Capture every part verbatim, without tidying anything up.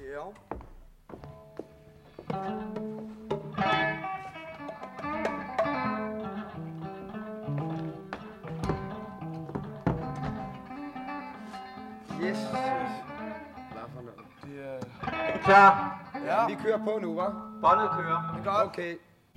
Ja. Yes. Hvad for noget? Det er... Klar. Ja. Vi kører på nu, hva'? Båndet kører. Det er godt. Okay.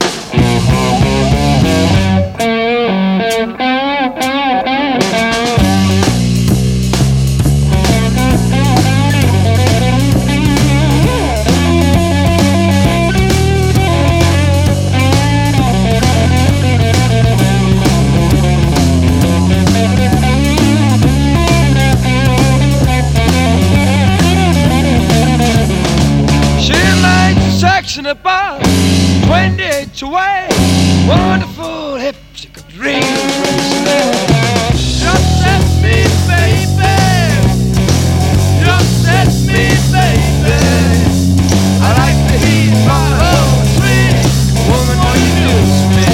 In a bar, twenty-eight away, wonderful hips, you could real just set me, baby, just set me, baby. I like to heat my own sweet woman, what you do to me.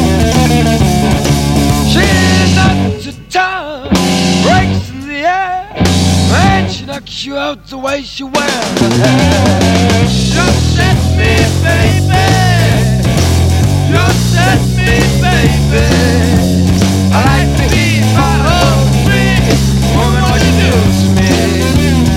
She's not to town, breaks in the air, man, she knocks you out the way she wears her hair. Just set me, baby. Just set me, baby. I like to be my own free woman. What you do to me?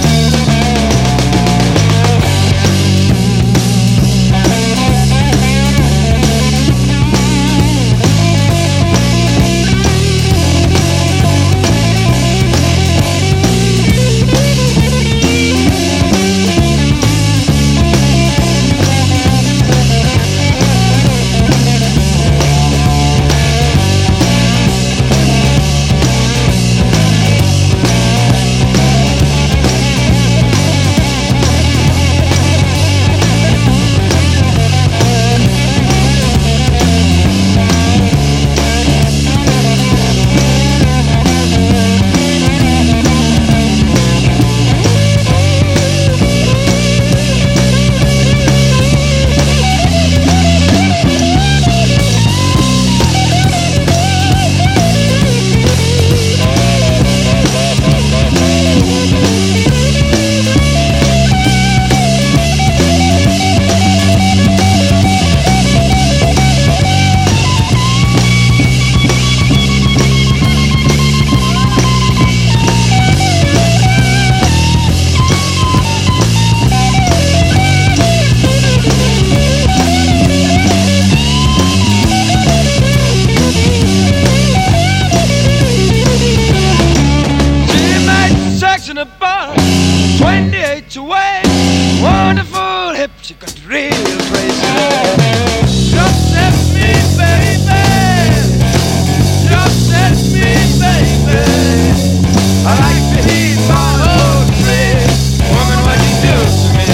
twenty-eight away, wonderful hips, you got real crazy. Just set me, baby. Just set me, baby. I like to heat my own tree. Woman, what you do to me?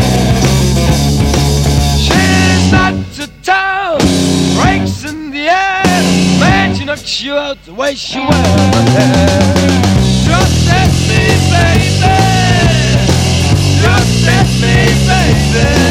She's not to town, breaks in the air. Man, she knocks you out the way she wears her hair. Just set me, baby. Just set me, baby.